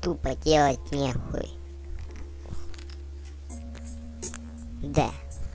тупо делать нехуй. Да.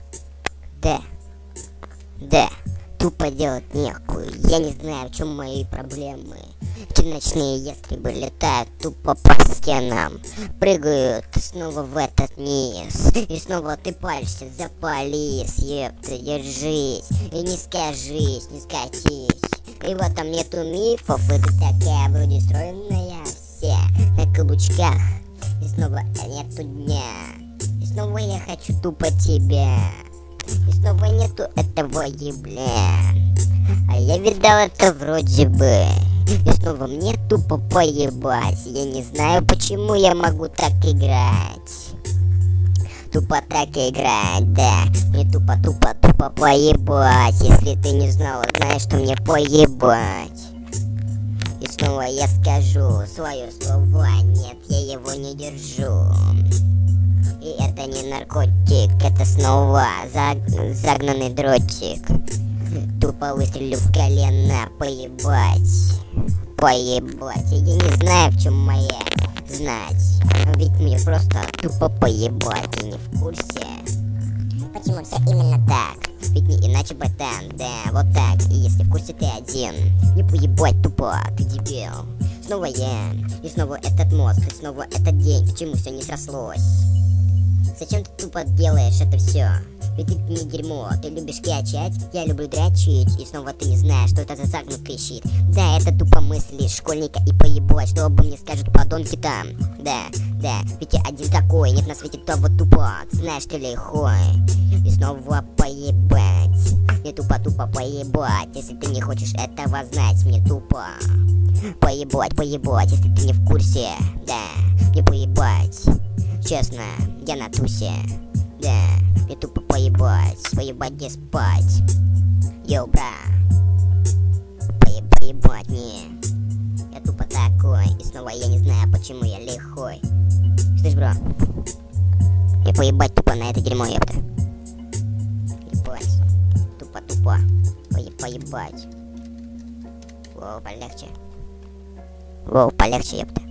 Тупо делать нехуй. Я не знаю, в чем мои проблемы. Эти ночные ястребы летают тупо по стенам, прыгают снова в этот низ. И снова ты палишься за полис. Ёпта, держись. И не скажись, не скатись. И вот там нету мифов. И ты такая вроде стройная вся на каблучках. И снова нету дня. И снова я хочу тупо тебя. И снова нету этого ебля. А я видал это вроде бы. И снова мне тупо поебать. Я не знаю, почему я могу так играть. Тупо так играть, да. Мне тупо поебать. Если ты не знал, знаешь, что мне поебать. И снова я скажу свое слово. Нет, я его не держу. И это не наркотик, это снова загнанный дротик. Тупо выстрелю в колено, поебать. Я не знаю, в чем моя знать. Ведь мне просто тупо поебать. Ты не в курсе? Почему все именно так? Ведь не иначе, братан, да, вот так. И если в курсе ты один, не поебать тупо, ты дебил. Снова я, и снова этот мозг, и снова этот день. Почему все не срослось? Зачем ты тупо делаешь это все? Ведь ты не дерьмо, ты любишь качать, я люблю дрочить. И снова ты не знаешь, что это за загнутый щит. Да, это тупо мысли школьника и поебать, что обо мне скажут подонки там. Да, ведь я один такой, нет на свете того тупо. Ты знаешь, ты ли хуй? И снова поебать. Мне тупо поебать, если ты не хочешь этого знать. Мне тупо поебать, если ты не в курсе. Да, мне поебать. Честно, я на тусе. Да, мне тупо поебать не спать. Йоу, бра. Поебать не. Я тупо такой. И снова я не знаю, почему я лихой. Слышь, бро, мне поебать тупо на это дерьмо, ёпта. Ебать. Тупо. Поебать. Воу, полегче, ёпта.